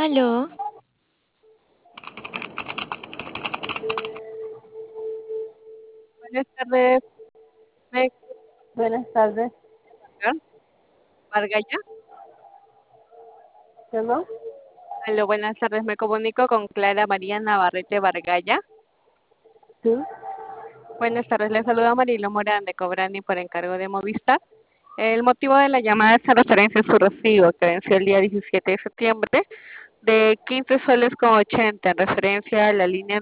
Aló, Buenas tardes, ¿me Buenas tardes. escuchan? Vargaya. ¿Perdón? Aló, buenas tardes, me comunico con Clara María Navarrete Vargaya. Sí. Buenas tardes, le saluda Marilo Morán de Cobrani por encargo de Movistar. El motivo de la llamada es en referencia a su recibo que venció el día 17 de septiembre de 15 soles con 80 en referencia a la línea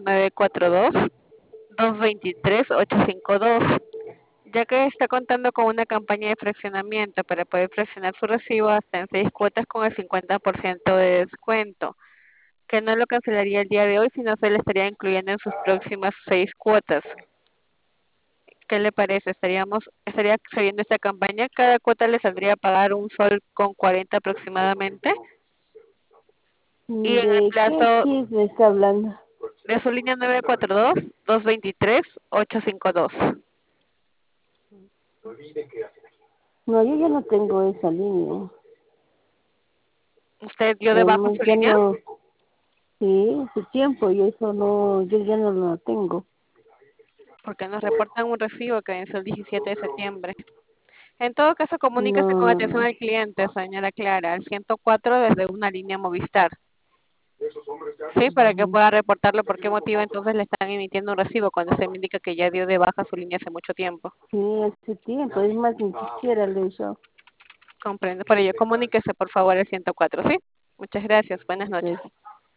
942-223-852. Ya que está contando con una campaña de fraccionamiento para poder fraccionar su recibo hasta en 6 cuotas con el 50% de descuento, que no lo cancelaría el día de hoy, sino se le estaría incluyendo en sus próximas 6 cuotas. ¿Qué le parece? Estaría accediendo a esta campaña. Cada cuota le saldría a pagar un sol con 40 aproximadamente. Y en el ¿De qué plazo chip me está hablando? de su línea 942-223-852. No, yo ya no tengo esa línea. ¿Usted dio de baja su Ya línea? no, sí, hace tiempo y eso no, yo ya no lo tengo. Porque nos reportan un recibo que venció el 17 de septiembre. En todo caso, comuníquese No, con no, atención no. al cliente, señora Clara, al 104 desde una línea Movistar. Sí, para que Ujú. pueda reportarlo por qué motivo entonces le están emitiendo un recibo cuando se me indica que ya dio de baja su línea hace mucho tiempo. Sí, hace tiempo, es más, ni siquiera lo he hecho. Comprendo. Por ello, comuníquese por favor al 104, ¿sí? Muchas gracias. Buenas noches. Ok.